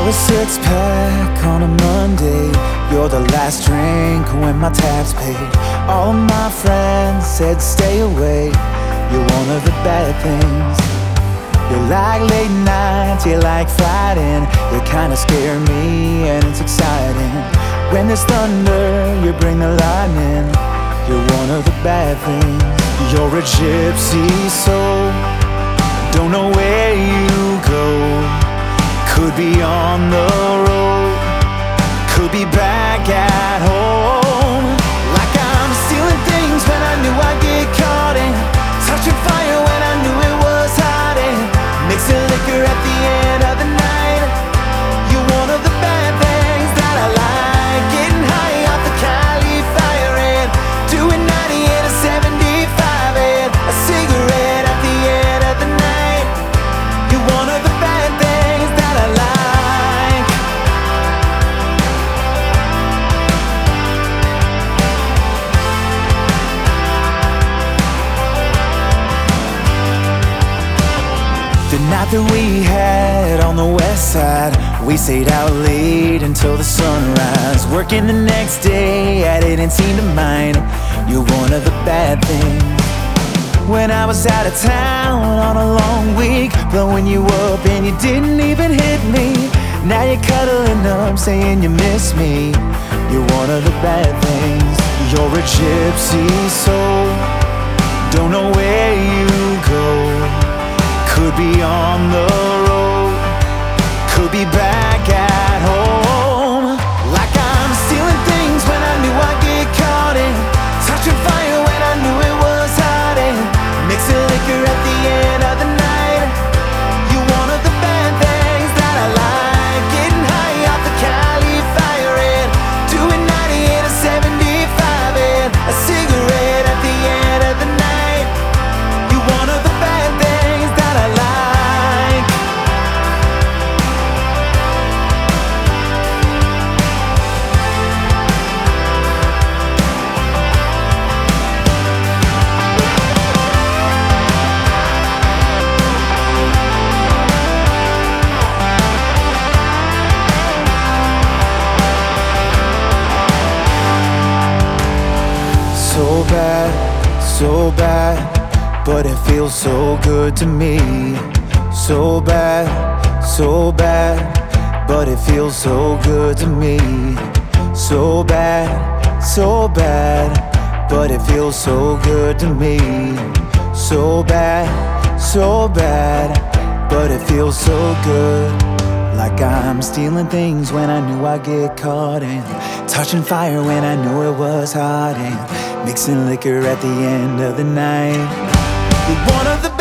a six-pack on a Monday. You're the last drink when my tab's paid. All of my friends said stay away. You're one of the bad things. You like late nights, you like fighting. You kinda scare me and it's exciting. When there's thunder, you bring the lightning. You're one of the bad things. You're a gypsy soul, don't know where you go. Could be on the road, could be back at home. Like I'm stealing things when I knew I'd get caught in, touching fire when I knew it was hot in, mixing liquor at the end of the night. You're one of the bad things that I like. Getting high off the Cali fire and doing 98 or 75 and a cigarette at the end of the night. You're one of the bad things that I like. The night that we had on the west side, we stayed out late until the sunrise. Working the next day, I didn't seem to mind. You're one of the bad things. When I was out of town on a long week, blowing you up and you didn't even hit me. Now you're cuddling up, saying you miss me. You're one of the bad things. You're a gypsy soul, don't know where you go. Could be on the road, could be back at home. Like I'm stealing things when I knew I'd get caught in, touching fire when I knew it was hot in, mixing liquor at the end of the night. You're one of the bad things that I like. Getting high off the Cali fire and doing 98 or 75 and a cigarette at the end of the night. You're one of the bad things that I like. So bad, but it feels so good to me. So bad, but it feels so good to me. So bad, but it feels so good to me. So bad, but it feels so good. Like I'm stealing things when I knew I'd get caught in, touching fire when I knew it was hot in, mixing liquor at the end of the night. You're one of the